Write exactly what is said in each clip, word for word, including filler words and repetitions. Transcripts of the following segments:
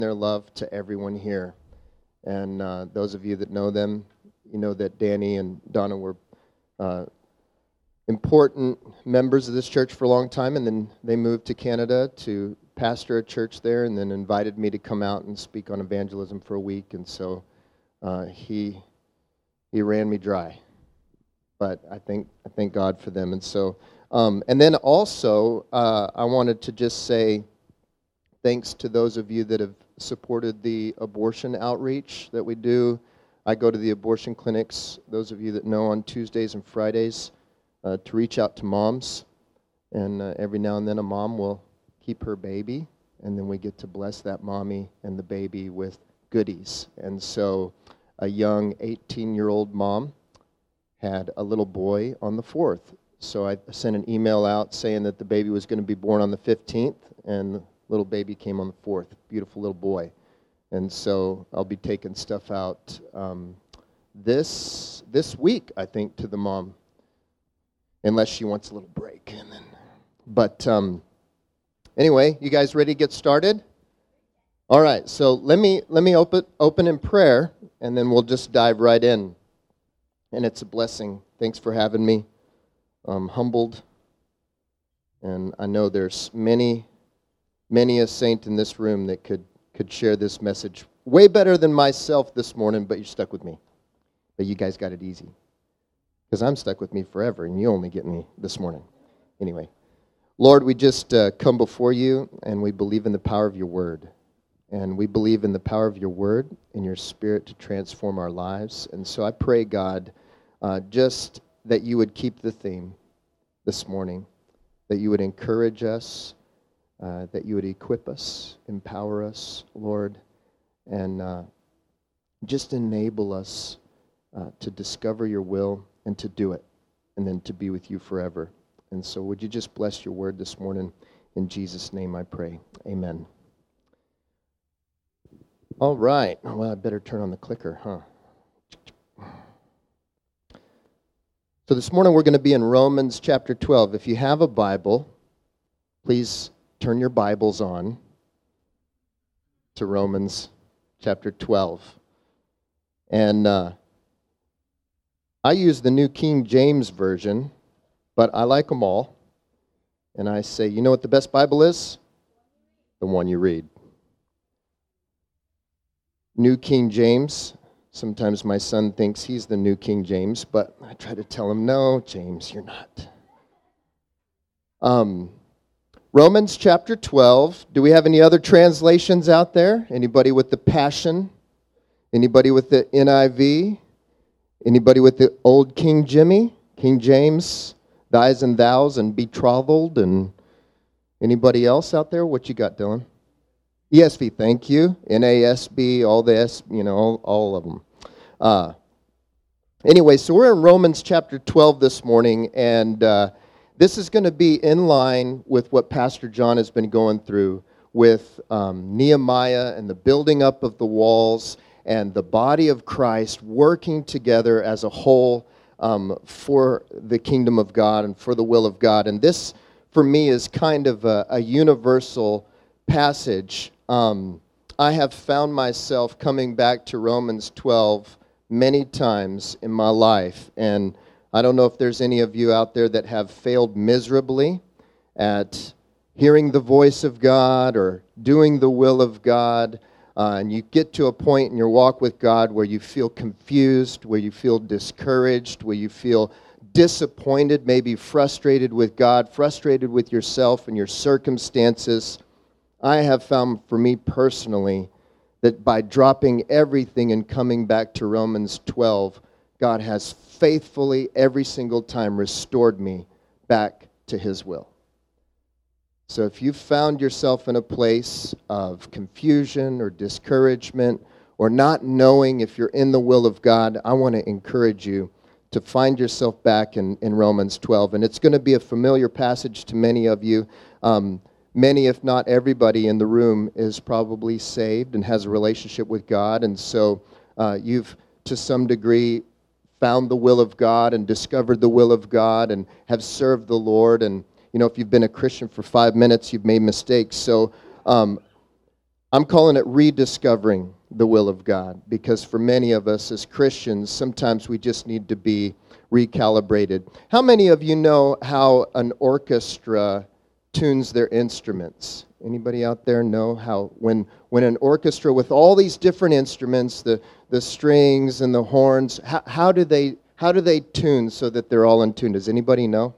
their love to everyone here. And uh, those of you that know them, you know that Danny and Donna were uh, important members of this church for a long time, and then they moved to Canada to pastor a church there, and then invited me to come out and speak on evangelism for a week, and so uh, he he ran me dry. But I thank I thank God for them, and so um, and then also uh, I wanted to just say thanks to those of you that have supported the abortion outreach that we do. I go to the abortion clinics, those of you that know, on Tuesdays and Fridays uh, to reach out to moms. And uh, every now and then a mom will keep her baby, and then we get to bless that mommy and the baby with goodies. And so a young eighteen-year-old mom had a little boy on the fourth. So I sent an email out saying that the baby was going to be born on the fifteenth, and little baby came on the fourth, beautiful little boy. And so I'll be taking stuff out um, this this week, I think, to the mom, unless she wants a little break. And then, but um, anyway, you guys ready to get started? All right, so let me let me open open in prayer, and then we'll just dive right in. And it's a blessing. Thanks for having me. I'm humbled, and I know there's many. Many a saint in this room that could, could share this message way better than myself this morning, but you're stuck with me. But you guys got it easy. Because I'm stuck with me forever, and you only get me this morning. Anyway, Lord, we just uh, come before you, and we believe in the power of your word. And we believe in the power of your word and your spirit to transform our lives. And so I pray, God, uh, just that you would keep the theme this morning, that you would encourage us, Uh, that you would equip us, empower us, Lord, and uh, just enable us uh, to discover your will and to do it, and then to be with you forever. And so would you just bless your word this morning? In Jesus' name I pray. Amen. All right. Well, I better turn on the clicker, huh? So this morning we're going to be in Romans chapter twelve. If you have a Bible, please turn your Bibles on to Romans chapter twelve. And uh, I use the New King James Version, but I like them all. And I say, you know what the best Bible is? The one you read. New King James. Sometimes my son thinks he's the New King James, but I try to tell him, no, James, you're not. Um... Romans chapter twelve. Do we have any other translations out there? Anybody with the Passion? Anybody with the N I V? Anybody with the old King Jimmy? King James, thys and thous and betrothed? And anybody else out there? What you got, Dylan? E S V, thank you. N A S B, all the S, you know, all, all of them. Uh, anyway, so we're in Romans chapter twelve this morning, and uh, this is going to be in line with what Pastor John has been going through with um, Nehemiah and the building up of the walls and the body of Christ working together as a whole um, for the kingdom of God and for the will of God. And this, for me, is kind of a, a universal passage. Um, I have found myself coming back to Romans twelve many times in my life, and I don't know if there's any of you out there that have failed miserably at hearing the voice of God or doing the will of God, uh, and you get to a point in your walk with God where you feel confused, where you feel discouraged, where you feel disappointed, maybe frustrated with God, frustrated with yourself and your circumstances. I have found, for me personally, that by dropping everything and coming back to Romans twelve, God has faithfully every single time restored me back to his will. So if you've found yourself in a place of confusion or discouragement or not knowing if you're in the will of God, I want to encourage you to find yourself back in, in Romans twelve. And it's going to be a familiar passage to many of you. Um, many, if not everybody in the room, is probably saved and has a relationship with God. And so uh, you've, to some degree, found the will of God and discovered the will of God and have served the Lord. And, you know, if you've been a Christian for five minutes, you've made mistakes. So um, I'm calling it rediscovering the will of God, because for many of us as Christians, sometimes we just need to be recalibrated. How many of you know how an orchestra tunes their instruments? Anybody out there know how when when an orchestra with all these different instruments, the the strings and the horns, how, how do they how do they tune so that they're all in tune? Does anybody know?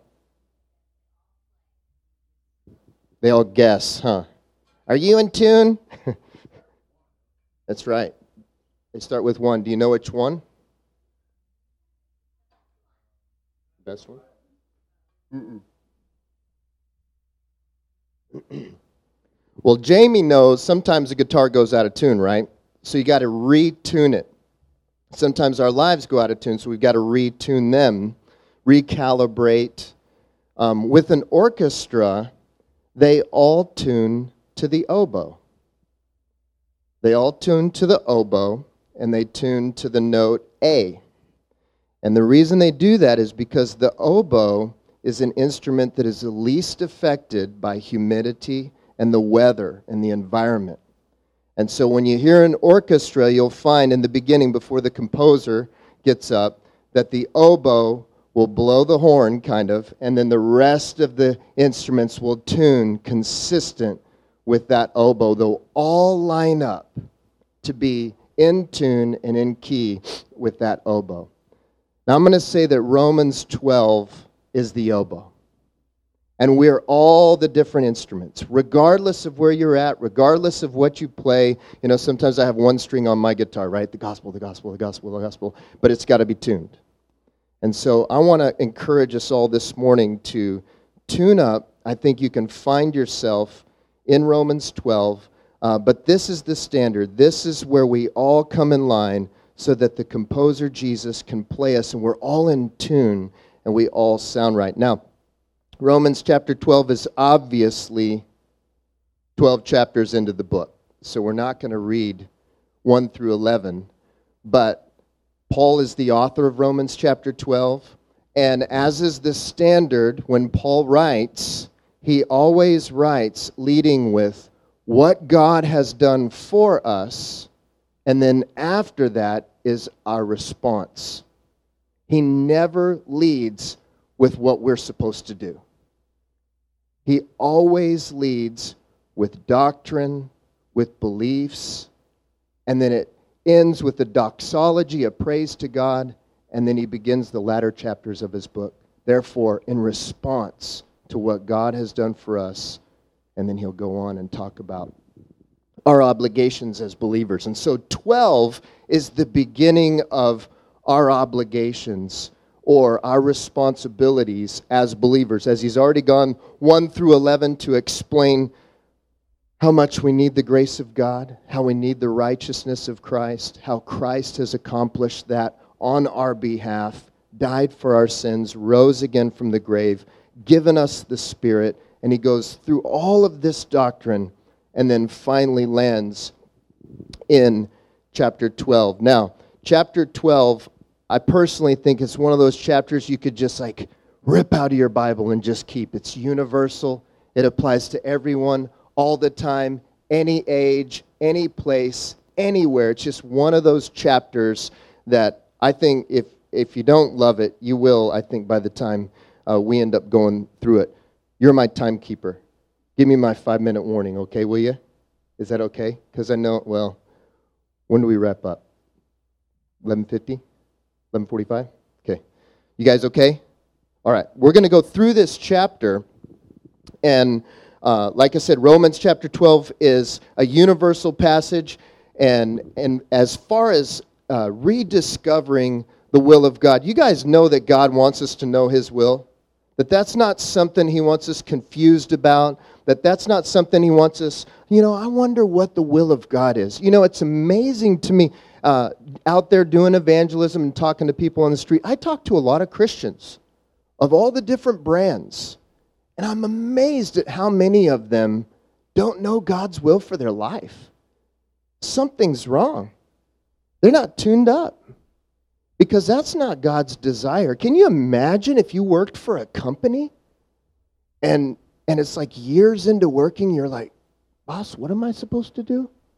They all guess, huh? Are you in tune? That's right. They start with one. Do you know which one? Best one? Mm-mm. Well, Jamie knows sometimes a guitar goes out of tune, right? So you got to retune it. Sometimes our lives go out of tune, so we've got to retune them, recalibrate. Um, with an orchestra, they all tune to the oboe. They all tune to the oboe, and they tune to the note A. And the reason they do that is because the oboe is an instrument that is the least affected by humidity and the weather and the environment. And so when you hear an orchestra, you'll find in the beginning, before the composer gets up, that the oboe will blow the horn, kind of, and then the rest of the instruments will tune consistent with that oboe. They'll all line up to be in tune and in key with that oboe. Now I'm going to say that Romans twelve is the oboe. And we're all the different instruments, regardless of where you're at, regardless of what you play. You know, sometimes I have one string on my guitar, right? The gospel, the gospel, the gospel, the gospel, but it's got to be tuned. And so I want to encourage us all this morning to tune up. I think you can find yourself in Romans twelve, uh, but this is the standard. This is where we all come in line so that the composer Jesus can play us, and we're all in tune, and we all sound right. Now, Romans chapter twelve is obviously twelve chapters into the book, so we're not going to read one through eleven, but Paul is the author of Romans chapter twelve, and as is the standard, when Paul writes, he always writes leading with what God has done for us, and then after that is our response. He never leads with what we're supposed to do. He always leads with doctrine, with beliefs, and then it ends with the doxology of praise to God, and then he begins the latter chapters of his book. Therefore, in response to what God has done for us, and then he'll go on and talk about our obligations as believers. And so twelve is the beginning of our obligations or our responsibilities as believers, as he's already gone one through eleven to explain how much we need the grace of God, how we need the righteousness of Christ, how Christ has accomplished that on our behalf, died for our sins, rose again from the grave, given us the Spirit, and he goes through all of this doctrine and then finally lands in chapter twelve. Now, chapter twelve, I personally think it's one of those chapters you could just like rip out of your Bible and just keep. It's universal. It applies to everyone, all the time, any age, any place, anywhere. It's just one of those chapters that I think if if you don't love it, you will, I think, by the time uh, we end up going through it. You're my timekeeper. Give me my five-minute warning, okay, will you? Is that okay? Because I know, well, when do we wrap up? eleven fifty? eleven forty-five? Okay. You guys okay? All right. We're going to go through this chapter, and uh, like I said, Romans chapter twelve is a universal passage, and and as far as uh, rediscovering the will of God, you guys know that God wants us to know his will, that that's not something he wants us confused about, that that's not something he wants us, you know, I wonder what the will of God is. You know, it's amazing to me, uh, out there doing evangelism and talking to people on the street, I talk to a lot of Christians of all the different brands, and I'm amazed at how many of them don't know God's will for their life. Something's wrong. They're not tuned up. Because that's not God's desire. Can you imagine if you worked for a company and and it's like years into working, you're like, boss, what am I supposed to do?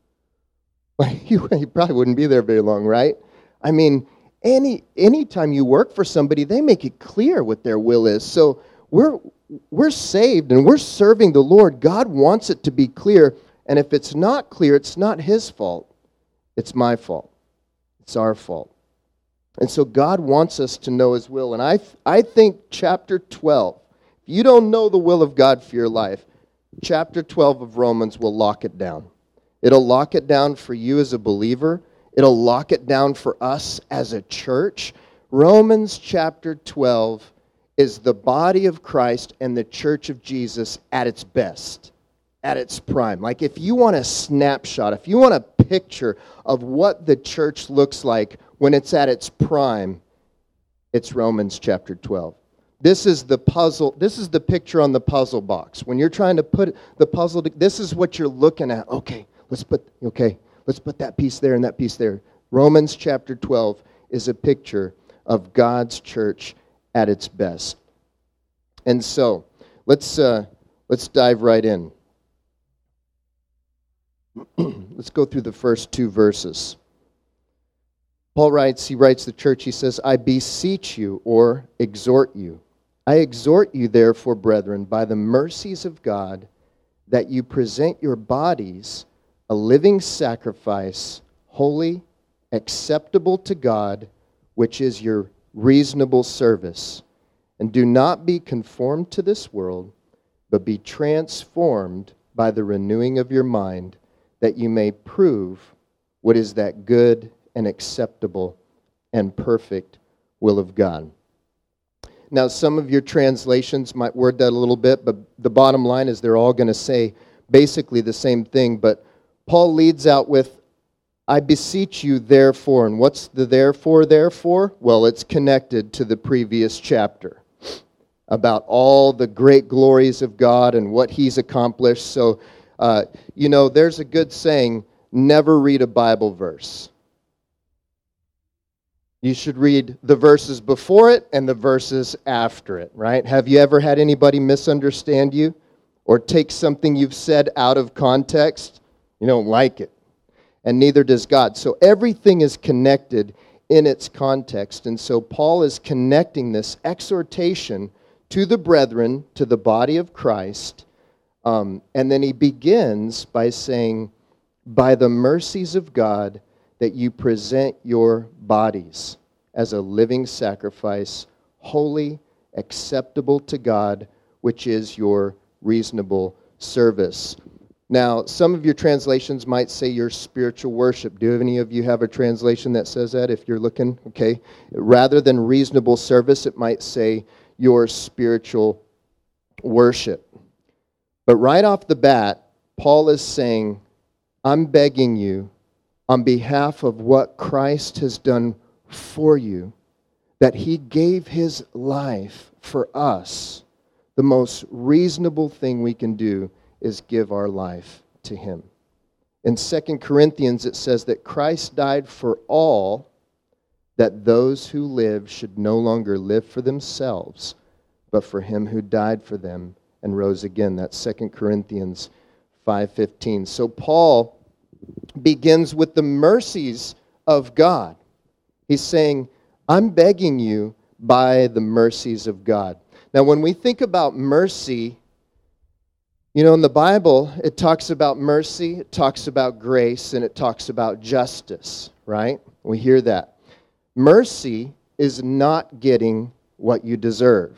Well, you, you probably wouldn't be there very long, right? I mean, any anytime you work for somebody, they make it clear what their will is. So we're we're saved and we're serving the Lord. God wants it to be clear, and if it's not clear, it's not his fault. It's my fault. It's our fault. And so God wants us to know his will. And I I think chapter twelve, if you don't know the will of God for your life, chapter twelve of Romans will lock it down. It'll lock it down for you as a believer. It'll lock it down for us as a church. Romans chapter twelve is the body of Christ and the church of Jesus at its best, at its prime. Like if you want a snapshot, if you want a picture of what the church looks like when it's at its prime, it's Romans chapter twelve. This is the puzzle, this is the picture on the puzzle box. When you're trying to put the puzzle, this is what you're looking at. Okay. Let's put, okay, let's put that piece there and that piece there. Romans chapter twelve is a picture of God's church at its best. And so, let's uh, let's dive right in. Let's go through the first two verses. Paul writes, he writes to the church, he says, I beseech you, or exhort you. I exhort you, therefore, brethren, by the mercies of God, that you present your bodies a living sacrifice, holy, acceptable to God, which is your reasonable service. And do not be conformed to this world, but be transformed by the renewing of your mind, that you may prove what is that good and acceptable and perfect will of God. Now, some of your translations might word that a little bit, but the bottom line is they're all going to say basically the same thing, but Paul leads out with, I beseech you, therefore. And what's the therefore, therefore? Well, it's connected to the previous chapter about all the great glories of God and what he's accomplished. So, uh, you know, there's a good saying, never read a Bible verse. You should read the verses before it and the verses after it, right? Have you ever had anybody misunderstand you or take something you've said out of context? You don't like it, and neither does God. So everything is connected in its context, and so Paul is connecting this exhortation to the brethren, to the body of Christ, um, and then he begins by saying, by the mercies of God, that you present your bodies as a living sacrifice, holy, acceptable to God, which is your reasonable service. Now, some of your translations might say your spiritual worship. Do any of you have a translation that says that, if you're looking? Okay. Rather than reasonable service, it might say your spiritual worship. But right off the bat, Paul is saying, I'm begging you, on behalf of what Christ has done for you, that he gave his life for us. The most reasonable thing we can do is give our life to him. In Second Corinthians, it says that Christ died for all, that those who live should no longer live for themselves, but for him who died for them and rose again. That's Second Corinthians five fifteen. So Paul begins with the mercies of God. He's saying, I'm begging you by the mercies of God. Now, when we think about mercy, you know, in the Bible, it talks about mercy, it talks about grace, and it talks about justice, right? We hear that. Mercy is not getting what you deserve.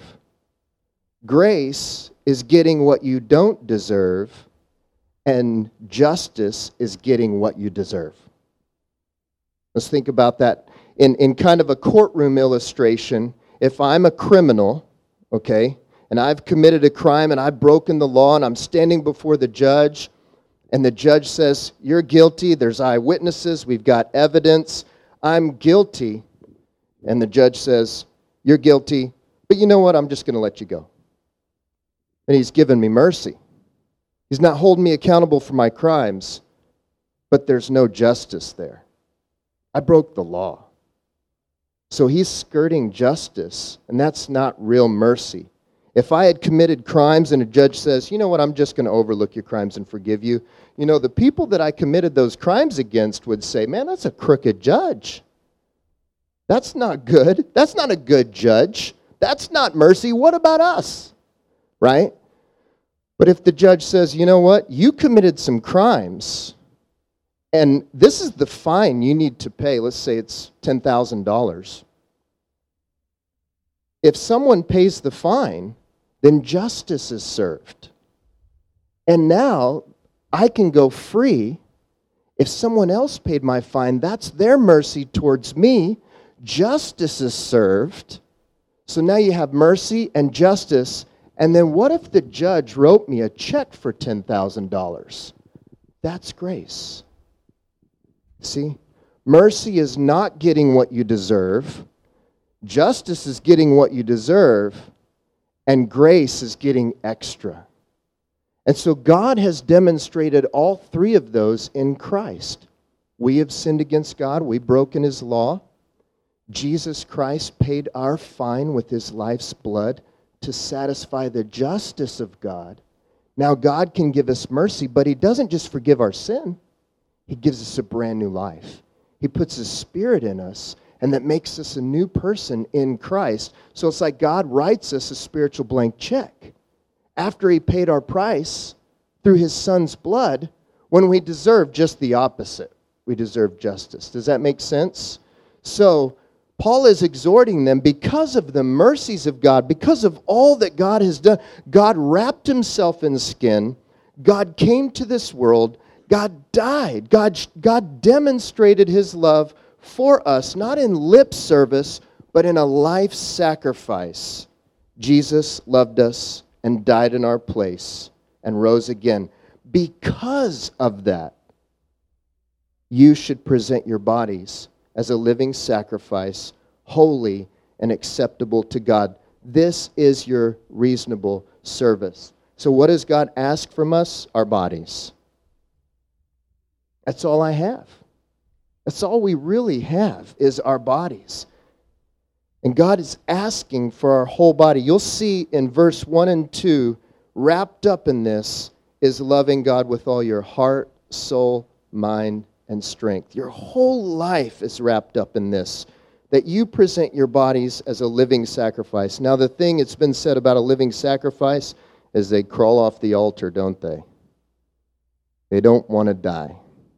Grace is getting what you don't deserve, and justice is getting what you deserve. Let's think about that in, in kind of a courtroom illustration. If I'm a criminal, okay, and I've committed a crime and I've broken the law and I'm standing before the judge, and the judge says, you're guilty, there's eyewitnesses, we've got evidence, I'm guilty, and the judge says, you're guilty, but you know what, I'm just going to let you go. And he's given me mercy. He's not holding me accountable for my crimes, but there's no justice there. I broke the law. So he's skirting justice, and that's not real mercy. If I had committed crimes and a judge says, you know what, I'm just going to overlook your crimes and forgive you, you know, the people that I committed those crimes against would say, man, that's a crooked judge. That's not good. That's not a good judge. That's not mercy. What about us? Right? But if the judge says, you know what, you committed some crimes, and this is the fine you need to pay, let's say it's ten thousand dollars. If someone pays the fine, then justice is served. And now I can go free. If someone else paid my fine, that's their mercy towards me. Justice is served. So now you have mercy and justice. And then what if the judge wrote me a check for ten thousand dollars? That's grace. See? Mercy is not getting what you deserve. Justice is getting what you deserve. And grace is getting extra. And so God has demonstrated all three of those in Christ. We have sinned against God. We've broken His law. Jesus Christ paid our fine with His life's blood to satisfy the justice of God. Now God can give us mercy, but He doesn't just forgive our sin. He gives us a brand new life. He puts His Spirit in us, and that makes us a new person in Christ. So it's like God writes us a spiritual blank check. After He paid our price through His Son's blood, when we deserve just the opposite. We deserve justice. Does that make sense? So Paul is exhorting them because of the mercies of God, because of all that God has done. God wrapped Himself in skin. God came to this world. God died. God, God demonstrated His love for us, not in lip service, but in a life sacrifice. Jesus loved us and died in our place and rose again. Because of that, you should present your bodies as a living sacrifice, holy and acceptable to God. This is your reasonable service. So what does God ask from us? Our bodies. That's all I have. That's all we really have is our bodies. And God is asking for our whole body. You'll see in verse one and two, wrapped up in this is loving God with all your heart, soul, mind, and strength. Your whole life is wrapped up in this, that you present your bodies as a living sacrifice. Now, the thing it's been said about a living sacrifice is they crawl off the altar, don't they? They don't want to die.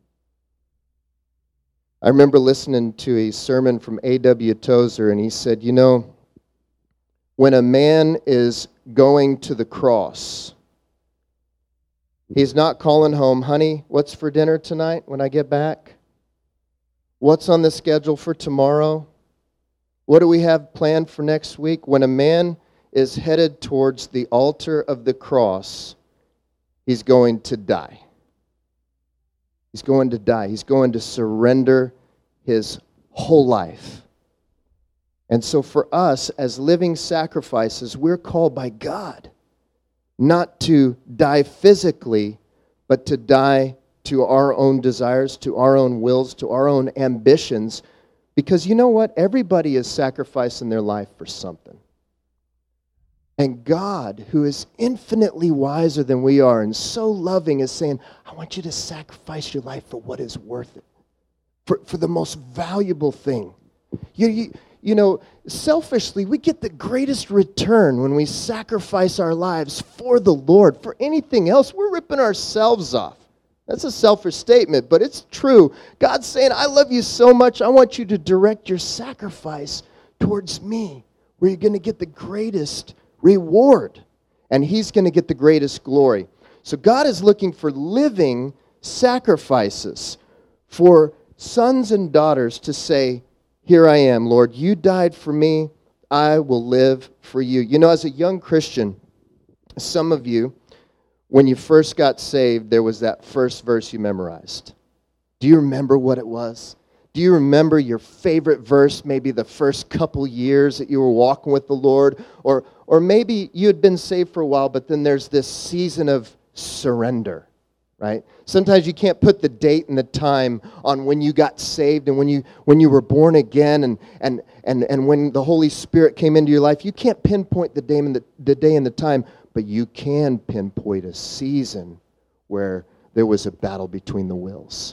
I remember listening to a sermon from A W Tozer, and he said, you know, when a man is going to the cross, he's not calling home, honey, what's for dinner tonight when I get back? What's on the schedule for tomorrow? What do we have planned for next week? When a man is headed towards the altar of the cross, he's going to die. He's going to die. He's going to surrender his whole life. And so for us, as living sacrifices, we're called by God not to die physically, but to die to our own desires, to our own wills, to our own ambitions. Because you know what? Everybody is sacrificing their life for something. And God, who is infinitely wiser than we are and so loving, is saying, I want you to sacrifice your life for what is worth it, for, for the most valuable thing. You, you, you know, selfishly, we get the greatest return when we sacrifice our lives for the Lord. For anything else, we're ripping ourselves off. That's a selfish statement, but it's true. God's saying, I love you so much, I want you to direct your sacrifice towards me, where you're going to get the greatest reward, and He's going to get the greatest glory. So God is looking for living sacrifices, for sons and daughters to say, here I am, Lord, you died for me, I will live for you. You know, as a young Christian, some of you, when you first got saved, there was that first verse you memorized. Do you remember what it was? Do you remember your favorite verse, maybe the first couple years that you were walking with the Lord? Or, or maybe you had been saved for a while, but then there's this season of surrender. right? Sometimes you can't put the date and the time on when you got saved and when you when you were born again and and and, and when the Holy Spirit came into your life. You can't pinpoint the day and the, the day and the time, but you can pinpoint a season where there was a battle between the wills,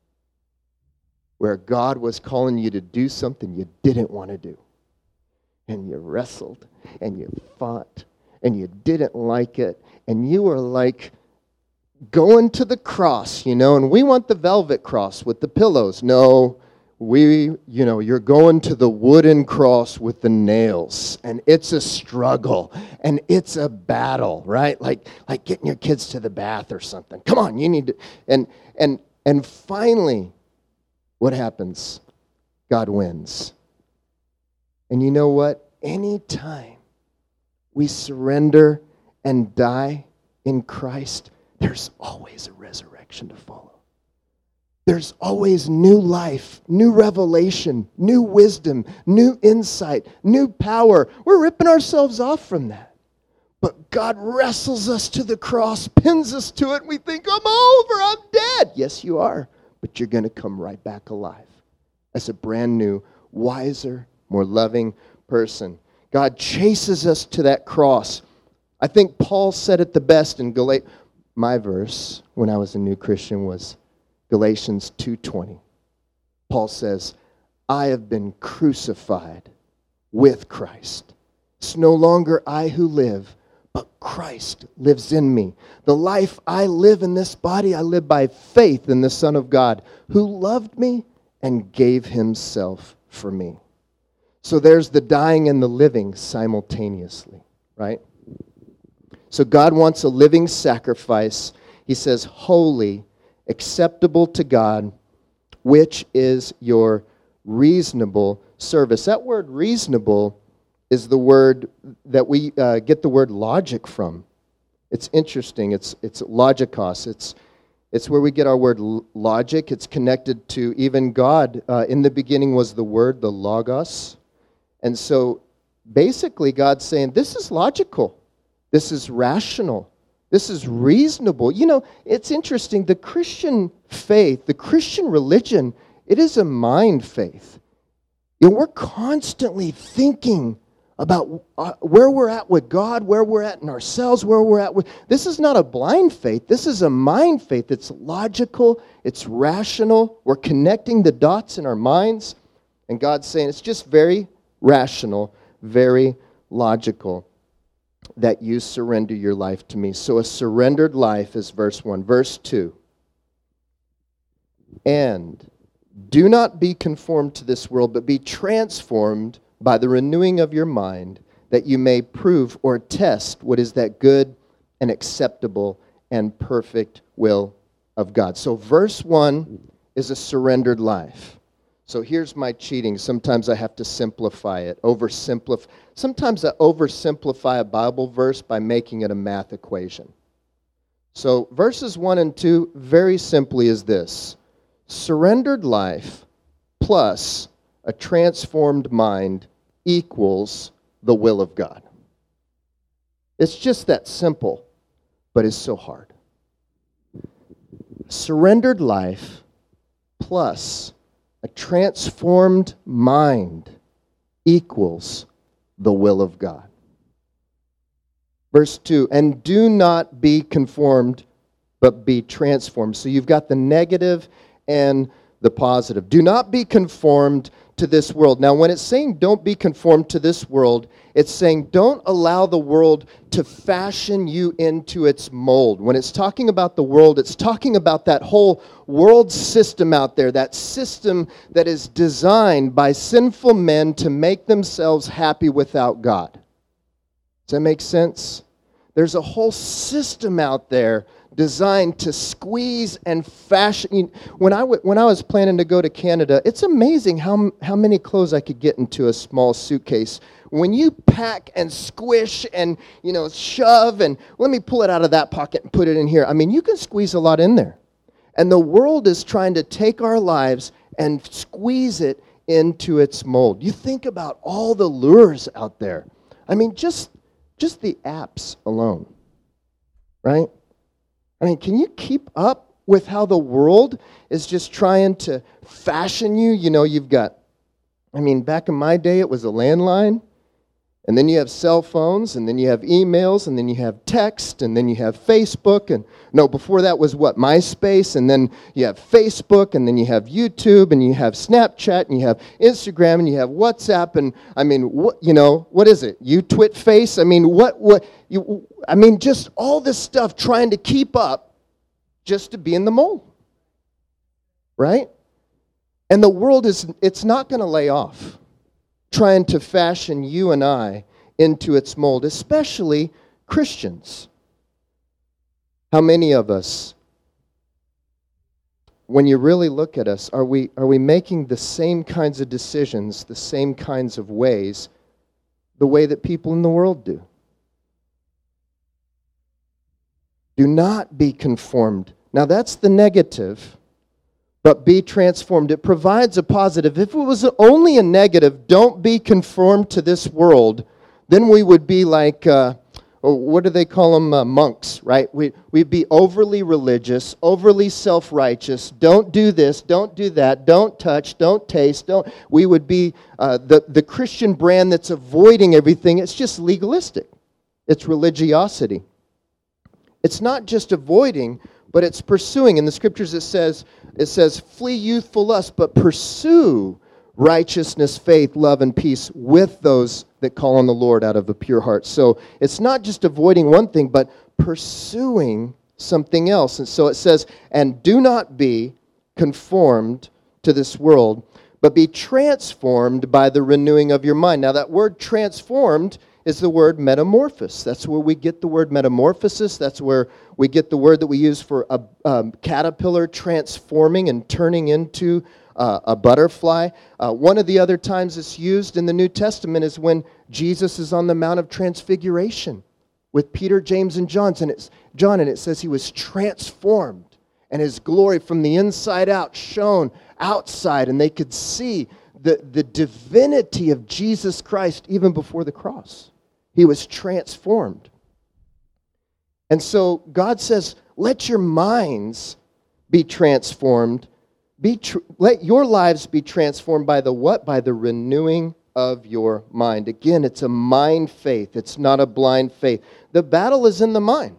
where God was calling you to do something you didn't want to do. And you wrestled, and you fought, and you didn't like it, and you were like going to the cross, you know, and we want the velvet cross with the pillows. No, we, you know, you're going to the wooden cross with the nails, and it's a struggle, and it's a battle, right? Like, like getting your kids to the bath or something. Come on, you need to, and and and finally, what happens? God wins. And you know what? Anytime we surrender and die in Christ, there's always a resurrection to follow. There's always new life, new revelation, new wisdom, new insight, new power. We're ripping ourselves off from that. But God wrestles us to the cross, pins us to it, and we think, I'm over, I'm dead. Yes, you are, but you're going to come right back alive as a brand new, wiser, more loving person. God chases us to that cross. I think Paul said it the best in Galatians. My verse when I was a new Christian was Galatians two twenty. Paul says, I have been crucified with Christ. It's no longer I who live, but Christ lives in me. The life I live in this body, I live by faith in the Son of God, who loved me and gave himself for me. So there's the dying and the living simultaneously, right? So God wants a living sacrifice. He says, holy, acceptable to God, which is your reasonable service. That word reasonable is the word that we uh, get the word logic from. It's interesting. It's it's logikos. It's it's where we get our word logic. It's connected to even God. Uh, in the beginning was the word, the logos. And so basically God's saying, this is logical. This is rational. This is reasonable. You know, it's interesting. The Christian faith, the Christian religion, it is a mind faith. You know, we're constantly thinking about uh, where we're at with God, where we're at in ourselves, where we're at with... This is not a blind faith. This is a mind faith. It's logical. It's rational. We're connecting the dots in our minds. And God's saying it's just very rational, very logical that you surrender your life to me. So a surrendered life is verse one. Verse two. And do not be conformed to this world, but be transformed by the renewing of your mind, that you may prove or test what is that good and acceptable and perfect will of God. So verse one is a surrendered life. So here's my cheating. Sometimes I have to simplify it, oversimplify. Sometimes I oversimplify a Bible verse by making it a math equation. So verses one and two, very simply is this. Surrendered life plus a transformed mind equals the will of God. It's just that simple, but it's so hard. Surrendered life plus a transformed mind equals the will of God. Verse two, and do not be conformed, but be transformed. So you've got the negative and the positive. Do not be conformed to this world. Now, when it's saying don't be conformed to this world, it's saying don't allow the world to fashion you into its mold. When it's talking about the world, it's talking about that whole world system out there, that system that is designed by sinful men to make themselves happy without God. Does that make sense? There's a whole system out there designed to squeeze and fashion. When I, w- when I was planning to go to Canada, it's amazing how, how many clothes I could get into a small suitcase. When you pack and squish and, you know, shove and let me pull it out of that pocket and put it in here. I mean, you can squeeze a lot in there. And the world is trying to take our lives and squeeze it into its mold. You think about all the lures out there. I mean, just, just the apps alone, right? I mean, can you keep up with how the world is just trying to fashion you? You know, you've got, I mean, back in my day, it was a landline. And then you have cell phones, and then you have emails, and then you have text, and then you have Facebook, and no, before that was what, MySpace, and then you have Facebook, and then you have YouTube, and you have Snapchat, and you have Instagram, and you have WhatsApp, and I mean, what, you know, what is it? You twit face? I mean, what, what, you, I mean, just all this stuff trying to keep up just to be in the mold, right? And the world is, it's not going to lay off trying to fashion you and I into its mold, especially Christians. How many of us, when you really look at us, are we are we making the same kinds of decisions, the same kinds of ways, the way that people in the world do? Do not be conformed. Now that's the negative. But be transformed. It provides a positive. If it was only a negative, don't be conformed to this world, then we would be like, uh, oh, what do they call them, uh, monks, right? We, we'd be overly religious, overly self-righteous. Don't do this, don't do that, don't touch, don't taste. Don't. We would be uh, the, the Christian brand that's avoiding everything. It's just legalistic. It's religiosity. It's not just avoiding, but it's pursuing. In the scriptures it says, it says, flee youthful lust, but pursue righteousness, faith, love, and peace with those that call on the Lord out of a pure heart. So it's not just avoiding one thing, but pursuing something else. And so it says, and do not be conformed to this world, but be transformed by the renewing of your mind. Now that word transformed is the word metamorphosis. That's where we get the word metamorphosis. That's where we get the word that we use for a, a caterpillar transforming and turning into uh, a butterfly. Uh, one of the other times it's used in the New Testament is when Jesus is on the Mount of Transfiguration with Peter, James, and John. And it's John, and it says he was transformed, and his glory from the inside out shone outside, and they could see the, the divinity of Jesus Christ even before the cross. He was transformed. And so God says, let your minds be transformed. Be tr- let your lives be transformed by the what? By the renewing of your mind. Again, it's a mind faith. It's not a blind faith. The battle is in the mind.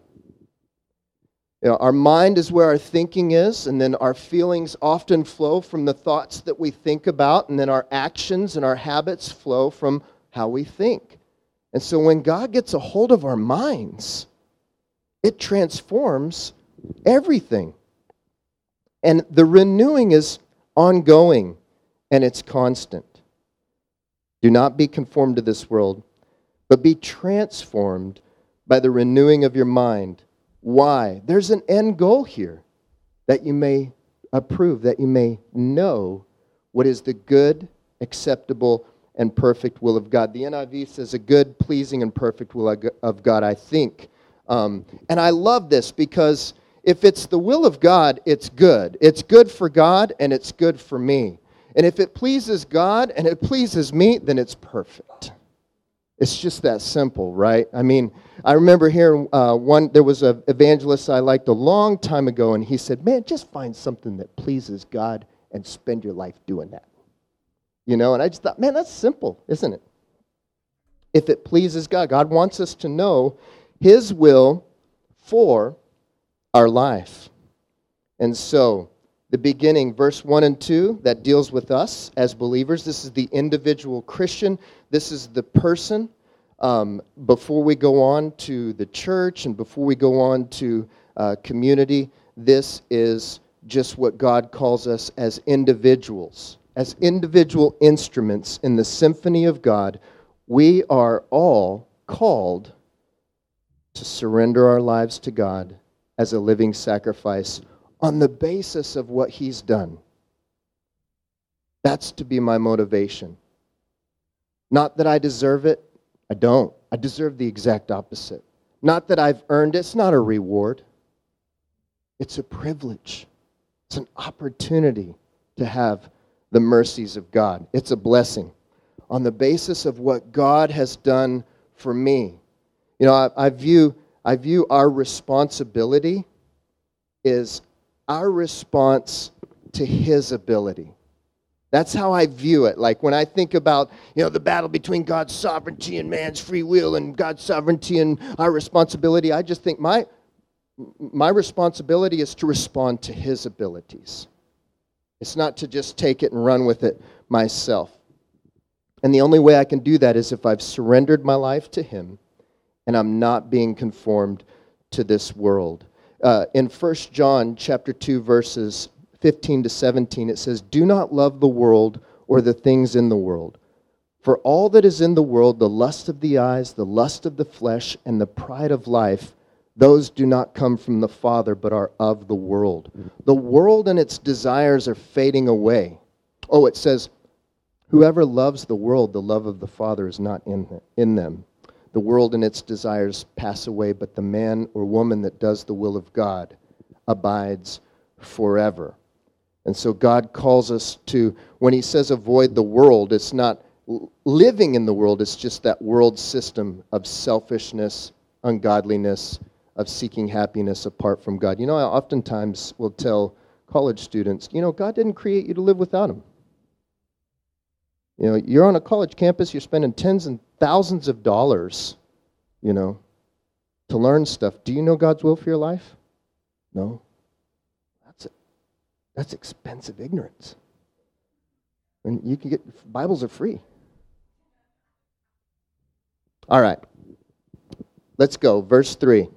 You know, our mind is where our thinking is, and then our feelings often flow from the thoughts that we think about, and then our actions and our habits flow from how we think. And so when God gets a hold of our minds, it transforms everything. And the renewing is ongoing, and it's constant. Do not be conformed to this world, but be transformed by the renewing of your mind. Why? There's an end goal here, that you may approve, that you may know what is the good, acceptable, and perfect will of God. The N I V says a good, pleasing, and perfect will of God, I think. Um, and I love this because if it's the will of God, it's good. It's good for God, and it's good for me. And if it pleases God and it pleases me, then it's perfect. It's just that simple, right? I mean, I remember hearing uh, one, there was an evangelist I liked a long time ago, and he said, man, just find something that pleases God and spend your life doing that. You know, and I just thought, man, that's simple, isn't it? If it pleases God, God wants us to know His will for our life. And so, the beginning, verse one and two, that deals with us as believers. This is the individual Christian. This is the person. Um, before we go on to the church and before we go on to uh, community, this is just what God calls us as individuals. As individual instruments in the symphony of God, we are all called to surrender our lives to God as a living sacrifice on the basis of what He's done. That's to be my motivation. Not that I deserve it. I don't. I deserve the exact opposite. Not that I've earned it. It's not a reward. It's a privilege. It's an opportunity to have the mercies of God. It's a blessing on the basis of what God has done for me. You know, I, I view I view our responsibility is our response to His ability. That's how I view it. Like when I think about, you know, the battle between God's sovereignty and man's free will and God's sovereignty and our responsibility, I just think my my responsibility is to respond to His abilities. It's not to just take it and run with it myself. And the only way I can do that is if I've surrendered my life to Him and I'm not being conformed to this world. Uh, in First John chapter two, verses fifteen to seventeen, it says, "Do not love the world or the things in the world. For all that is in the world, the lust of the eyes, the lust of the flesh, and the pride of life, those do not come from the Father, but are of the world. The world and its desires are fading away." Oh, it says, "Whoever loves the world, the love of the Father is not in in them. The world and its desires pass away, but the man or woman that does the will of God abides forever." And so God calls us to, when He says avoid the world, it's not living in the world, it's just that world system of selfishness, ungodliness, of seeking happiness apart from God. You know, I oftentimes will tell college students, you know, God didn't create you to live without Him. You know, you're on a college campus, you're spending tens and thousands of dollars, you know, to learn stuff. Do you know God's will for your life? No. That's it. That's expensive ignorance. And you can get, Bibles are free. All right. Let's go. Verse three.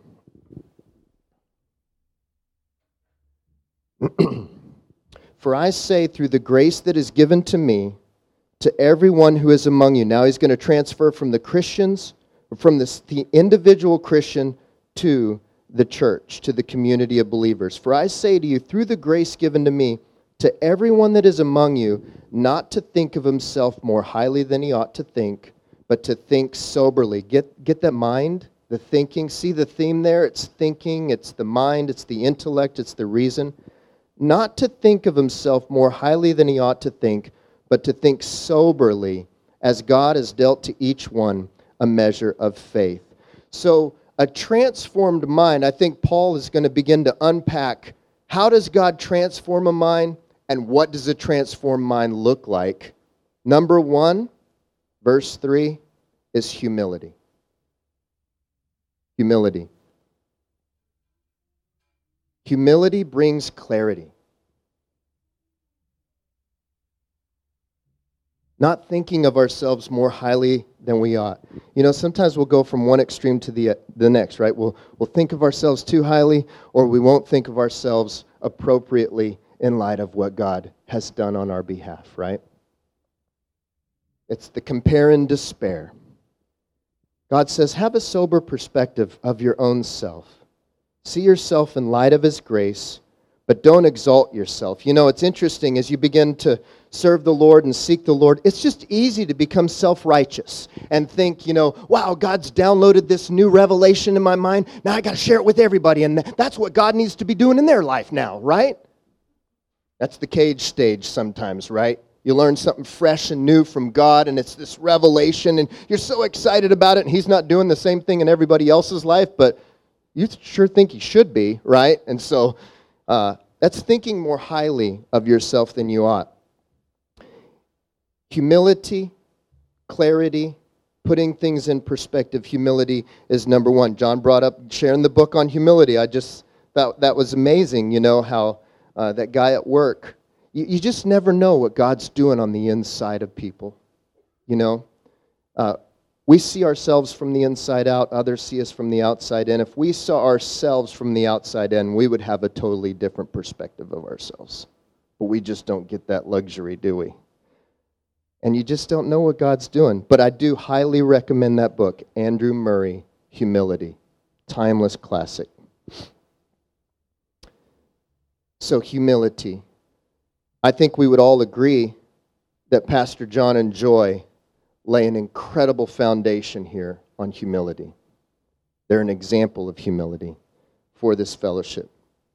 "For I say through the grace that is given to me, to everyone who is among you." Now he's going to transfer from the Christians, from this, the individual Christian to the church, to the community of believers. "For I say to you, through the grace given to me, to everyone that is among you, not to think of himself more highly than he ought to think, but to think soberly." Get, get that mind, the thinking. See the theme there? It's thinking, it's the mind, it's the intellect, it's the reason. "Not to think of himself more highly than he ought to think, but to think soberly, as God has dealt to each one a measure of faith." So a transformed mind, I think Paul is going to begin to unpack, how does God transform a mind, and what does a transformed mind look like? Number one, verse three, is humility. Humility. Humility brings clarity. Not thinking of ourselves more highly than we ought. You know, sometimes we'll go from one extreme to the the next, right? We'll, we'll think of ourselves too highly, or we won't think of ourselves appropriately in light of what God has done on our behalf, right? It's the compare and despair. God says, have a sober perspective of your own self. See yourself in light of His grace, but don't exalt yourself. You know, it's interesting as you begin to serve the Lord and seek the Lord, it's just easy to become self-righteous and think, you know, wow, God's downloaded this new revelation in my mind. Now I got to share it with everybody, and that's what God needs to be doing in their life now, right? That's the cage stage sometimes, right? You learn something fresh and new from God, and it's this revelation, and you're so excited about it, and He's not doing the same thing in everybody else's life, but you sure think He should be, right? And so uh, that's thinking more highly of yourself than you ought. Humility, clarity, putting things in perspective. Humility is number one. John brought up sharing the book on humility. I just thought that was amazing, you know, how uh, that guy at work, you, you just never know what God's doing on the inside of people, you know. Uh, we see ourselves from the inside out. Others see us from the outside in. If we saw ourselves from the outside in, we would have a totally different perspective of ourselves. But we just don't get that luxury, do we? And you just don't know what God's doing. But I do highly recommend that book, Andrew Murray, Humility. Timeless classic. So humility. I think we would all agree that Pastor John and Joy lay an incredible foundation here on humility. They're an example of humility for this fellowship.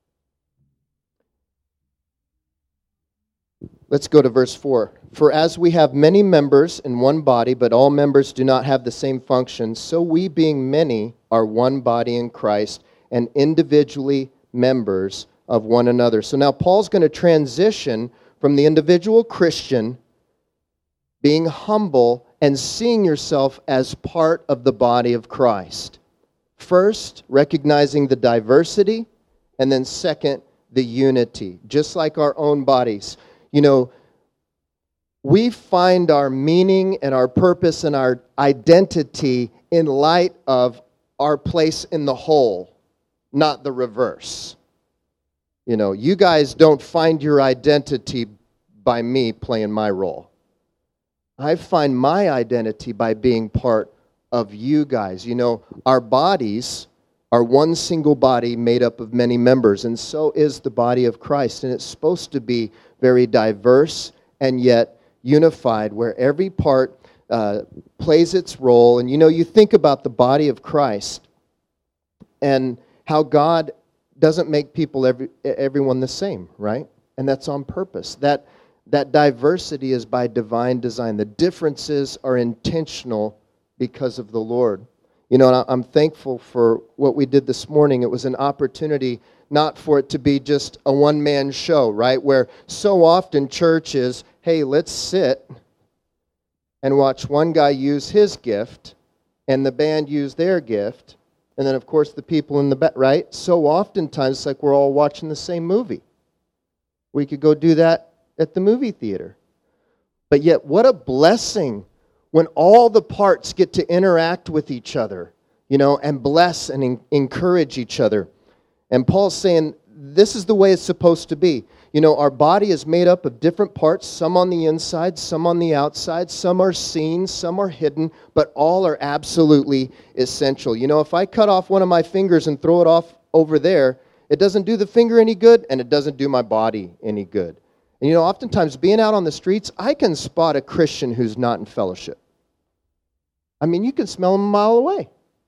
Let's go to verse four. "For as we have many members in one body, but all members do not have the same function, so we being many are one body in Christ, and individually members of one another. So now Paul's going to transition from the individual Christian being humble and seeing yourself as part of the body of Christ. First, recognizing the diversity, and then second, the unity, just like our own bodies. You know, we find our meaning and our purpose and our identity in light of our place in the whole, not the reverse. You know, you guys don't find your identity by me playing my role. I find my identity by being part of you guys. You know, our bodies are one single body made up of many members, and so is the body of Christ. And it's supposed to be very diverse and yet unified, where every part uh, plays its role. And you know, you think about the body of Christ and how God doesn't make people, every, everyone the same, right? And that's on purpose. That That diversity is by divine design. The differences are intentional because of the Lord. You know, and I'm thankful for what we did this morning. It was an opportunity not for it to be just a one-man show, right? Where so often church is, hey, let's sit and watch one guy use his gift and the band use their gift. And then, of course, the people in the back, right? So oftentimes it's like we're all watching the same movie. We could go do that at the movie theater. But yet, what a blessing when all the parts get to interact with each other, you know, and bless and en- encourage each other. And Paul's saying, this is the way it's supposed to be. You know, our body is made up of different parts, some on the inside, some on the outside, some are seen, some are hidden, but all are absolutely essential. You know, if I cut off one of my fingers and throw it off over there, it doesn't do the finger any good, and it doesn't do my body any good. And you know, oftentimes being out on the streets, I can spot a Christian who's not in fellowship. I mean, you can smell them a mile away.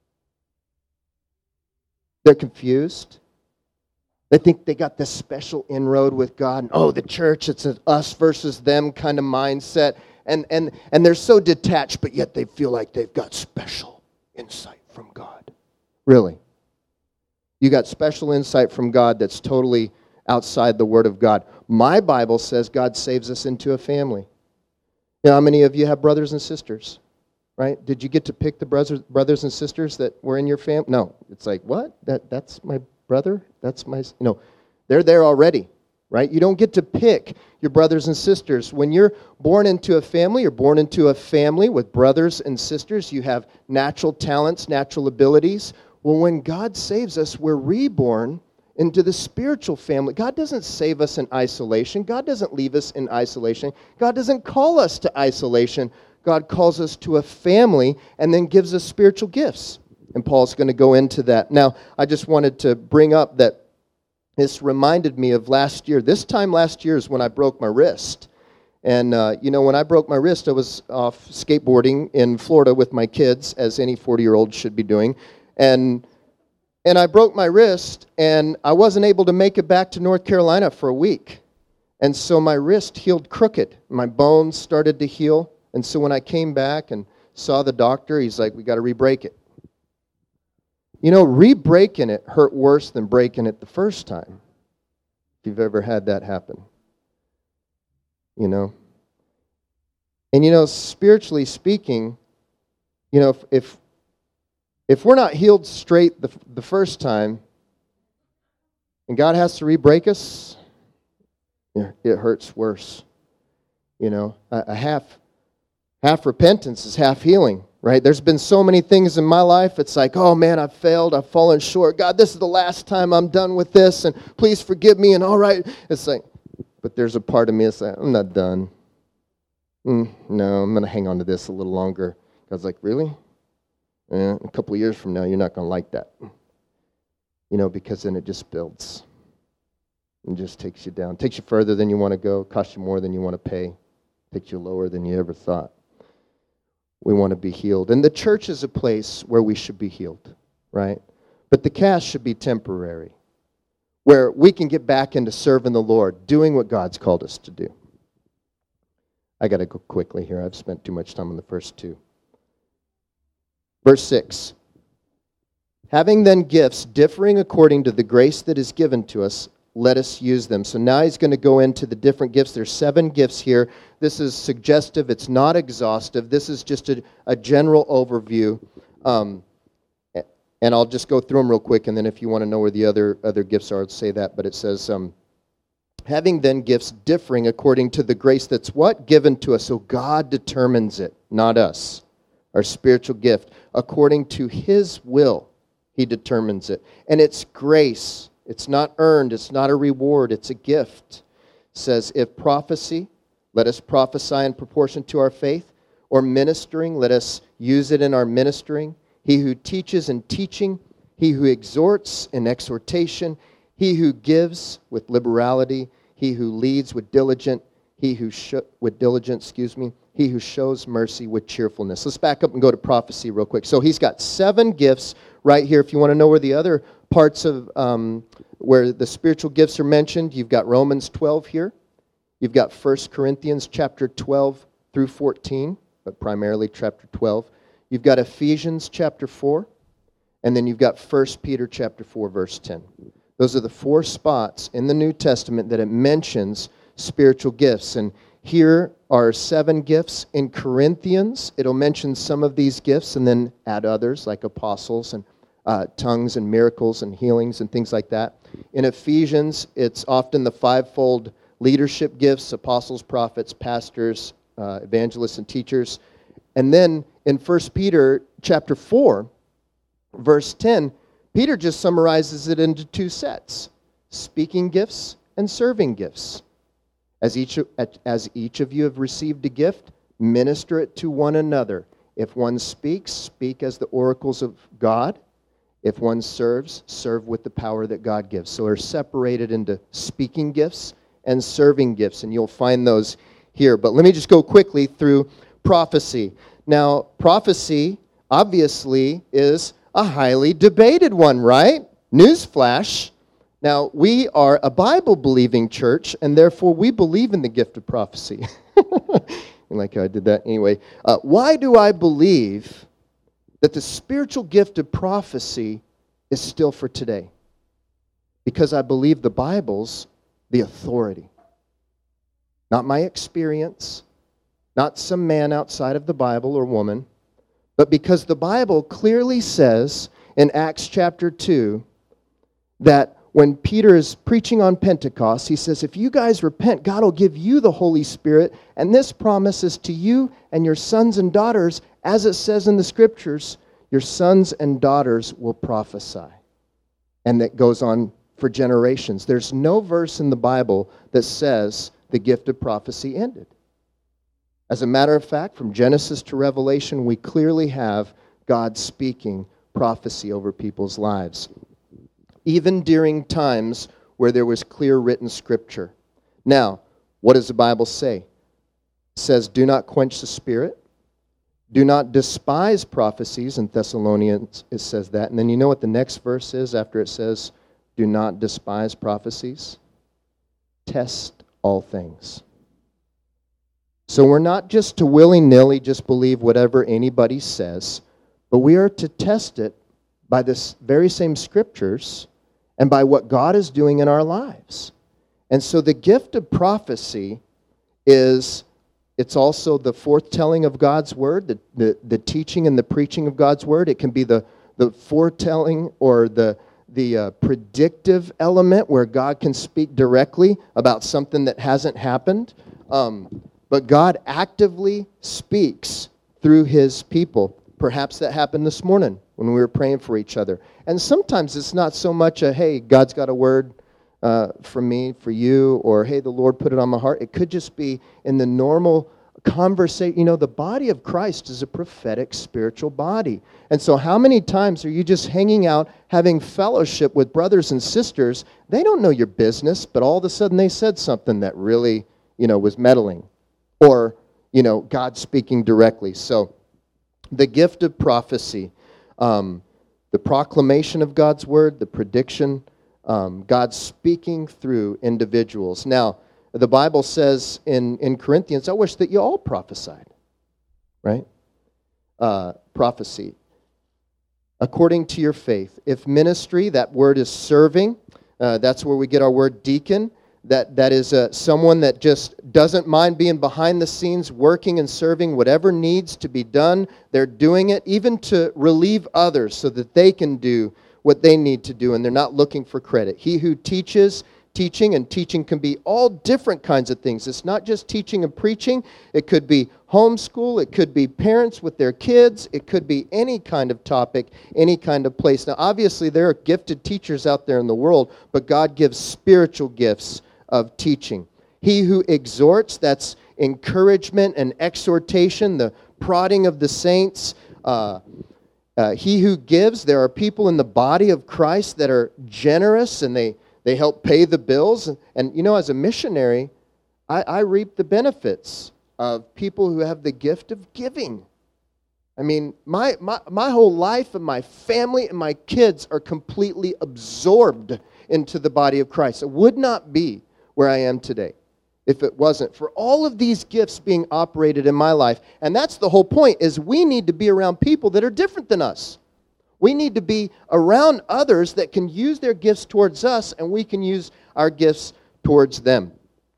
They're confused. They think they got this special inroad with God. And, oh, the church, it's an us versus them kind of mindset. And, and, and they're so detached, but yet they feel like they've got special insight from God. Really. You got special insight from God that's totally outside the Word of God. My Bible says God saves us into a family. You know, how many of you have brothers and sisters? Right? Did you get to pick the brothers brothers and sisters that were in your family? No. It's like, what? That that's my brother? That's my... No. They're there already. Right? You don't get to pick your brothers and sisters. When you're born into a family, you're born into a family with brothers and sisters. You have natural talents, natural abilities. Well, when God saves us, we're reborn into the spiritual family. God doesn't save us in isolation. God doesn't leave us in isolation. God doesn't call us to isolation. God calls us to a family and then gives us spiritual gifts. And Paul's going to go into that. Now, I just wanted to bring up that this reminded me of last year. This time last year is when I broke my wrist. And, uh, you know, when I broke my wrist, I was off skateboarding in Florida with my kids, as any forty-year-old should be doing. And and I broke my wrist, and I wasn't able to make it back to North Carolina for a week. And so my wrist healed crooked. My bones started to heal. And so when I came back and saw the doctor, he's like, we got to re-break it. You know, re-breaking it hurt worse than breaking it the first time, if you've ever had that happen. You know? And you know, spiritually speaking, you know, if if, if we're not healed straight the, the first time, and God has to re-break us, it hurts worse. You know, a, a half... Half repentance is half healing, right? There's been so many things in my life, it's like, oh man, I've failed, I've fallen short. God, this is the last time I'm done with this, and please forgive me, and all right. It's like, but there's a part of me that's like, I'm not done. Mm, no, I'm going to hang on to this a little longer. God's like, really? Yeah, a couple of years from now, you're not going to like that. You know, because then it just builds. And just takes you down. Takes you further than you want to go, costs you more than you want to pay, takes you lower than you ever thought. We want to be healed. And the church is a place where we should be healed, right? But the cast should be temporary, where we can get back into serving the Lord, doing what God's called us to do. I got to go quickly here. I've spent too much time on the first two. Verse six. Having then gifts differing according to the grace that is given to us, let us use them. So now he's going to go into the different gifts. There's seven gifts here. This is suggestive. It's not exhaustive. This is just a, a general overview. Um, and I'll just go through them real quick, and then if you want to know where the other, other gifts are, I'll say that. But it says, um, having then gifts differing according to the grace that's what? Given to us. So God determines it, not us. Our spiritual gift. According to His will, He determines it. And it's grace. It's not earned. It's not a reward. It's a gift. It says, if prophecy, let us prophesy in proportion to our faith. Or ministering, let us use it in our ministering. He who teaches in teaching. He who exhorts in exhortation. He who gives with liberality. He who leads with diligent. He who sh- with diligence, excuse me. He who shows mercy with cheerfulness. Let's back up and go to prophecy real quick. So he's got seven gifts right here. If you want to know where the other parts of um, where the spiritual gifts are mentioned, you've got Romans twelve here. You've got First Corinthians chapter twelve through fourteen, but primarily chapter twelve. You've got Ephesians chapter four, and then you've got First Peter chapter four, verse ten. Those are the four spots in the New Testament that it mentions spiritual gifts. And here are seven gifts. In Corinthians, it'll mention some of these gifts and then add others like apostles and uh, tongues and miracles and healings and things like that. In Ephesians, it's often the fivefold leadership gifts, apostles, prophets, pastors, uh, evangelists, and teachers. And then in First Peter chapter four, verse ten, Peter just summarizes it into two sets, speaking gifts and serving gifts. As each, as each of you have received a gift, minister it to one another. If one speaks, speak as the oracles of God. If one serves, serve with the power that God gives. So we're separated into speaking gifts and serving gifts, and you'll find those here. But let me just go quickly through prophecy. Now, prophecy, obviously, is a highly debated one, right? Newsflash. Now, we are a Bible-believing church, and therefore we believe in the gift of prophecy. Like how I did that anyway. Uh, why do I believe that the spiritual gift of prophecy is still for today? Because I believe the Bible's the authority. Not my experience, not some man outside of the Bible or woman, but because the Bible clearly says in Acts chapter two that when Peter is preaching on Pentecost, he says, if you guys repent, God will give you the Holy Spirit, and this promise is to you and your sons and daughters, as it says in the Scriptures, your sons and daughters will prophesy. And that goes on for generations. There's no verse in the Bible that says the gift of prophecy ended. As a matter of fact, from Genesis to Revelation, we clearly have God speaking prophecy over people's lives, even during times where there was clear written Scripture. Now, what does the Bible say? It says, do not quench the Spirit. Do not despise prophecies. In Thessalonians, it says that. And then you know what the next verse is after it says, do not despise prophecies? Test all things. So we're not just to willy-nilly just believe whatever anybody says, but we are to test it by this very same Scriptures and by what God is doing in our lives. And so the gift of prophecy is, it's also the foretelling of God's Word, the, the, the teaching and the preaching of God's Word. It can be the, the foretelling or the, the uh, predictive element where God can speak directly about something that hasn't happened. Um, but God actively speaks through His people. Perhaps that happened this morning when we were praying for each other. And sometimes it's not so much a, hey, God's got a word uh, from me, for you, or hey, the Lord put it on my heart. It could just be in the normal conversation. You know, the body of Christ is a prophetic spiritual body. And so how many times are you just hanging out, having fellowship with brothers and sisters? They don't know your business, but all of a sudden they said something that really, you know, was meddling. Or, you know, God speaking directly. So the gift of prophecy, um, the proclamation of God's word, the prediction, um, God speaking through individuals. Now, the Bible says in, in Corinthians, I wish that you all prophesied, right? Uh, prophecy. According to your faith. If ministry, that word is serving. Uh, that's where we get our word deacon. That, that is uh, someone that just doesn't mind being behind the scenes, working and serving whatever needs to be done. They're doing it, even to relieve others so that they can do what they need to do, and they're not looking for credit. He who teaches, teaching, and teaching can be all different kinds of things. It's not just teaching and preaching. It could be homeschool. It could be parents with their kids. It could be any kind of topic, any kind of place. Now, obviously, there are gifted teachers out there in the world, but God gives spiritual gifts of teaching. He who exhorts, that's encouragement and exhortation, the prodding of the saints. Uh, uh, he who gives, there are people in the body of Christ that are generous and they, they help pay the bills. And, and you know, as a missionary, I, I reap the benefits of people who have the gift of giving. I mean, my, my, my whole life and my family and my kids are completely absorbed into the body of Christ. It would not be where I am today if it wasn't for all of these gifts being operated in my life. And that's the whole point, is we need to be around people that are different than us. We need to be around others that can use their gifts towards us, and we can use our gifts towards them.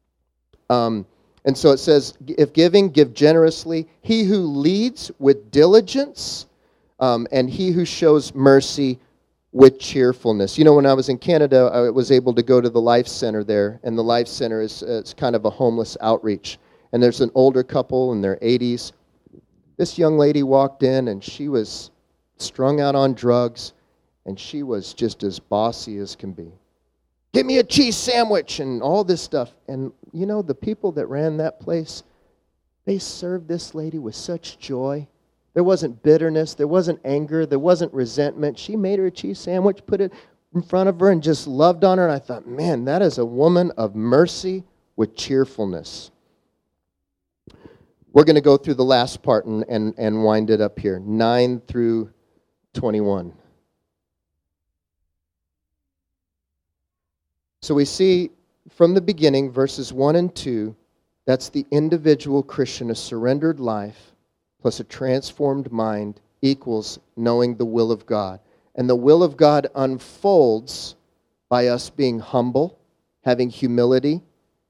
Um, and so it says, if giving, give generously. He who leads with diligence, um, and he who shows mercy with cheerfulness. You know, when I was in Canada, I was able to go to the Life Center there, and the Life Center is uh, it's kind of a homeless outreach. And there's an older couple in their eighties. This young lady walked in, and she was strung out on drugs, and she was just as bossy as can be. Give me a cheese sandwich and all this stuff. And, you know, the people that ran that place, they served this lady with such joy. There wasn't bitterness. There wasn't anger. There wasn't resentment. She made her a cheese sandwich, put it in front of her, and just loved on her. And I thought, man, that is a woman of mercy with cheerfulness. We're going to go through the last part and, and, and wind it up here, nine through twenty-one. So we see from the beginning, verses one and two, that's the individual Christian, a surrendered life, plus a transformed mind equals knowing the will of God. And the will of God unfolds by us being humble, having humility.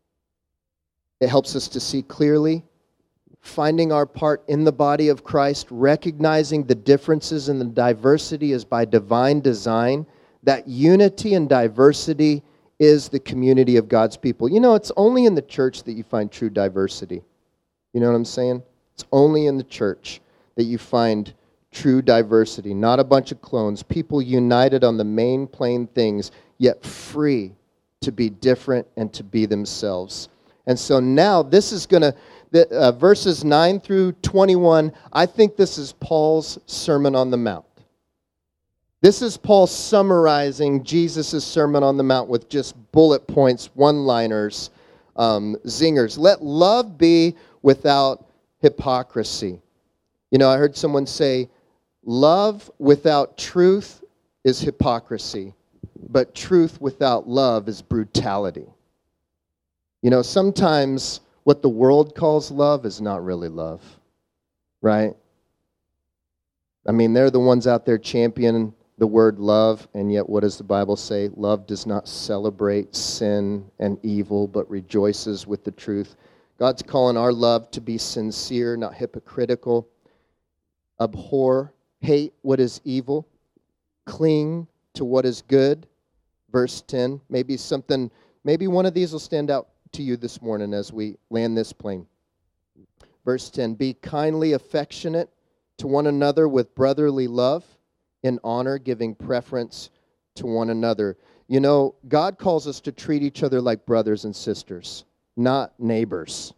It helps us to see clearly, finding our part in the body of Christ, recognizing the differences and the diversity is by divine design. That unity and diversity is the community of God's people. You know, it's only in the church that you find true diversity. You know what I'm saying? It's only in the church that you find true diversity, not a bunch of clones, people united on the main plain things, yet free to be different and to be themselves. And so now this is going to, uh, verses nine through twenty-one, I think this is Paul's Sermon on the Mount. This is Paul summarizing Jesus' Sermon on the Mount with just bullet points, one-liners, um, zingers. Let love be without hypocrisy. You know, I heard someone say, love without truth is hypocrisy, but truth without love is brutality. You know, sometimes what the world calls love is not really love, right? I mean, they're the ones out there championing the word love, and yet what does the Bible say? Love does not celebrate sin and evil, but rejoices with the truth. God's calling our love to be sincere, not hypocritical. Abhor, hate what is evil. Cling to what is good. Verse ten, maybe something, maybe one of these will stand out to you this morning as we land this plane. Verse ten, be kindly affectionate to one another with brotherly love, in honor, giving preference to one another. You know, God calls us to treat each other like brothers and sisters, not neighbors.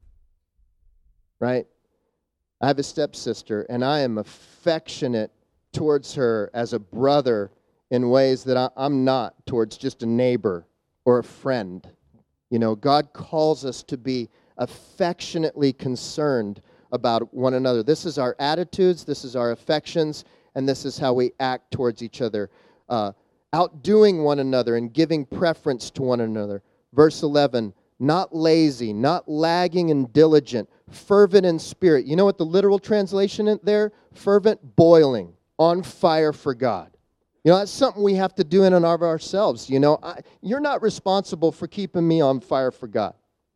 Right? I have a stepsister, and I am affectionate towards her as a brother in ways that I, I'm not towards just a neighbor or a friend. You know, God calls us to be affectionately concerned about one another. This is our attitudes, this is our affections, and this is how we act towards each other. Uh, outdoing one another and giving preference to one another. Verse eleven, not lazy, not lagging and diligent, fervent in spirit. You know what the literal translation is there? Fervent, boiling, on fire for God. You know, that's something we have to do in and of ourselves. You know, I, you're not responsible for keeping me on fire for God.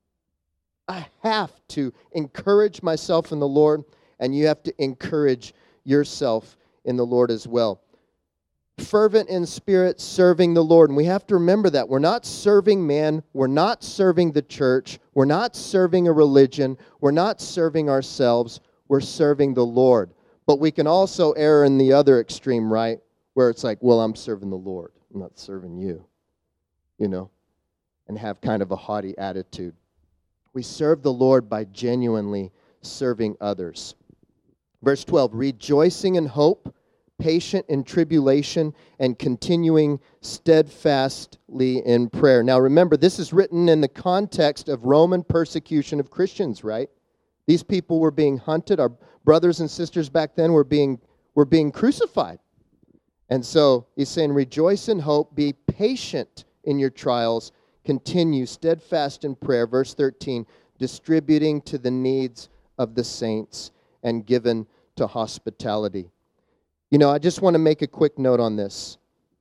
I have to encourage myself in the Lord, and you have to encourage yourself in the Lord as well. Fervent in spirit, serving the Lord. And we have to remember that. We're not serving man. We're not serving the church. We're not serving a religion. We're not serving ourselves. We're serving the Lord. But we can also err in the other extreme, right? Where it's like, well, I'm serving the Lord. I'm not serving you. You know? And have kind of a haughty attitude. We serve the Lord by genuinely serving others. Verse twelve, rejoicing in hope, patient in tribulation, and continuing steadfastly in prayer. Now remember, this is written in the context of Roman persecution of Christians, right? These people were being hunted. Our brothers and sisters back then were being, were being crucified. And so he's saying, rejoice in hope, be patient in your trials, continue steadfast in prayer. Verse thirteen, distributing to the needs of the saints and given to hospitality. You know, I just want to make a quick note on this.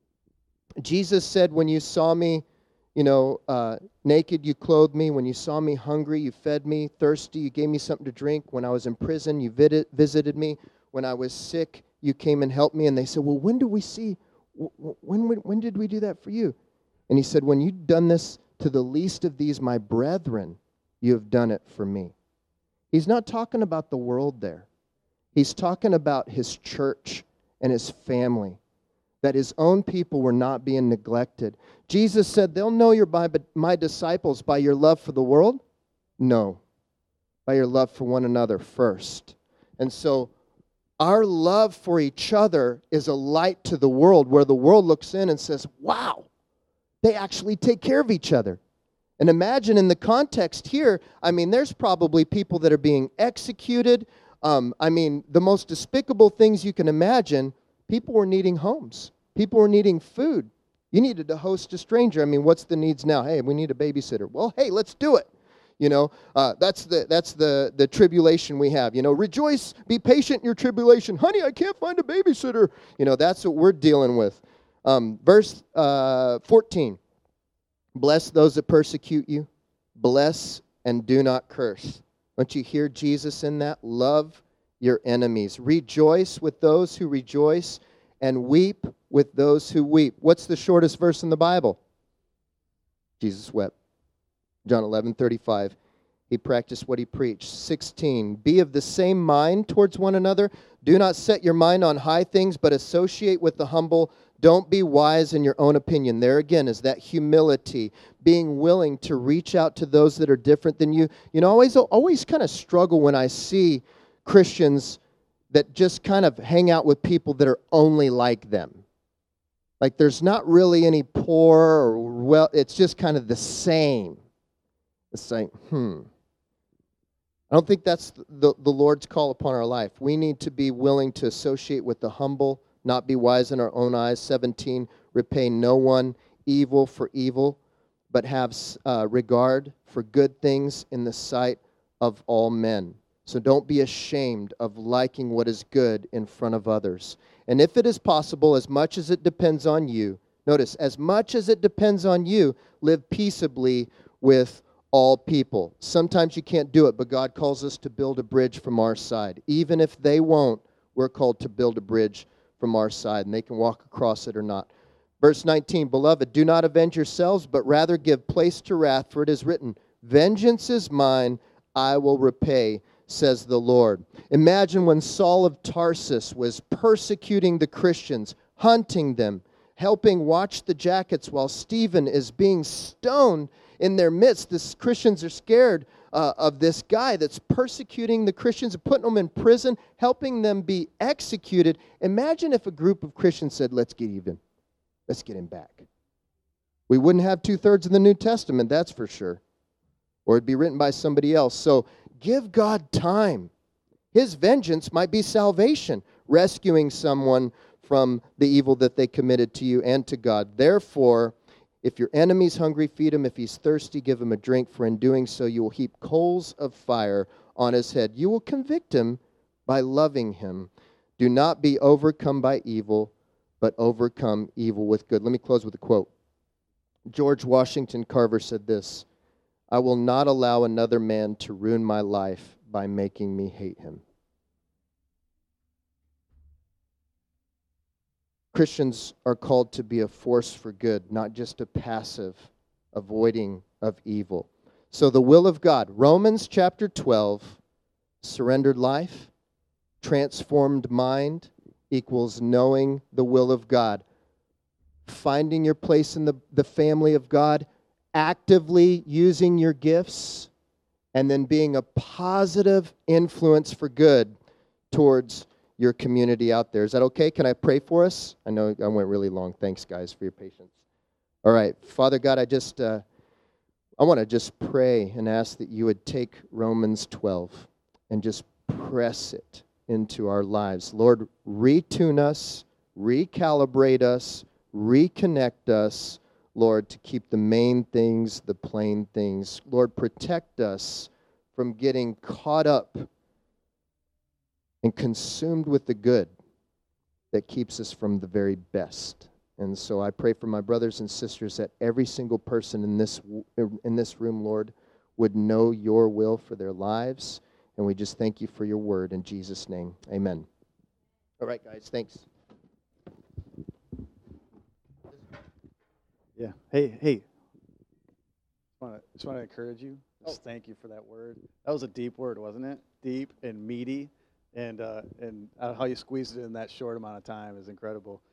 Jesus said, when you saw me, you know, uh, naked, you clothed me. When you saw me hungry, you fed me. Thirsty, you gave me something to drink. When I was in prison, you vid- visited me. When I was sick, you came and helped me. And they said, well, when do we see, when, when, when did we do that for you? And he said, when you've done this to the least of these, my brethren, you have done it for me. He's not talking about the world there. He's talking about his church and his family, that his own people were not being neglected. Jesus said, they'll know you're by, my disciples by your love for the world? No, by your love for one another first. And so our love for each other is a light to the world, where the world looks in and says, wow, they actually take care of each other. And imagine in the context here, I mean, there's probably people that are being executed. Um, I mean, the most despicable things you can imagine. People were needing homes. People were needing food. You needed to host a stranger. I mean, what's the needs now? Hey, we need a babysitter. Well, hey, let's do it. You know, uh, that's the that's the the tribulation we have. You know, rejoice, be patient in your tribulation. Honey, I can't find a babysitter. You know, that's what we're dealing with. Um, verse uh, fourteen. Bless those that persecute you. Bless and do not curse. Don't you hear Jesus in that? Love your enemies. Rejoice with those who rejoice, and weep with those who weep. What's the shortest verse in the Bible? Jesus wept. John eleven thirty-five. He practiced what he preached. sixteen. Be of the same mind towards one another. Do not set your mind on high things, but associate with the humble. Don't be wise in your own opinion. There again is that humility, being willing to reach out to those that are different than you. You know, I always, always kind of struggle when I see Christians that just kind of hang out with people that are only like them. Like there's not really any poor or well, it's just kind of the same. It's like, hmm. I don't think that's the, the Lord's call upon our life. We need to be willing to associate with the humble, not be wise in our own eyes. seventeen, repay no one evil for evil, but have uh, regard for good things in the sight of all men. So don't be ashamed of liking what is good in front of others. And if it is possible, as much as it depends on you, notice, as much as it depends on you, live peaceably with all people. Sometimes you can't do it, but God calls us to build a bridge from our side. Even if they won't, we're called to build a bridge from our side, and they can walk across it or not. Verse nineteen, beloved, do not avenge yourselves, but rather give place to wrath, for it is written, vengeance is mine, I will repay, says the Lord. Imagine when Saul of Tarsus was persecuting the Christians, hunting them, helping watch the jackets while Stephen is being stoned in their midst. The Christians are scared uh, of this guy that's persecuting the Christians and putting them in prison, helping them be executed. Imagine if a group of Christians said, let's get even. Let's get him back. We wouldn't have two-thirds of the New Testament, that's for sure. Or it'd be written by somebody else. So give God time. His vengeance might be salvation, rescuing someone from the evil that they committed to you and to God. Therefore, if your enemy's hungry, feed him. If he's thirsty, give him a drink, for in doing so you will heap coals of fire on his head. You will convict him by loving him. Do not be overcome by evil, but overcome evil with good. Let me close with a quote. George Washington Carver said this, "I will not allow another man to ruin my life by making me hate him." Christians are called to be a force for good, not just a passive avoiding of evil. So the will of God, Romans chapter twelve, surrendered life, transformed mind equals knowing the will of God. Finding your place in the, the family of God, actively using your gifts, and then being a positive influence for good towards your community out there. Is that okay? Can I pray for us? I know I went really long. Thanks, guys, for your patience. All right. Father God, I just, uh, I want to just pray and ask that you would take Romans twelve and just press it into our lives. Lord, retune us, recalibrate us, reconnect us, Lord, to keep the main things, the plain things. Lord, protect us from getting caught up and consumed with the good that keeps us from the very best. And so I pray for my brothers and sisters that every single person in this in this room, Lord, would know your will for their lives. And we just thank you for your word in Jesus' name. Amen. All right, guys, thanks. Yeah. Hey, hey. Just want to just want to encourage you. Just thank you for that word. That was a deep word, wasn't it? Deep and meaty, and uh, and uh, how you squeezed it in that short amount of time is incredible.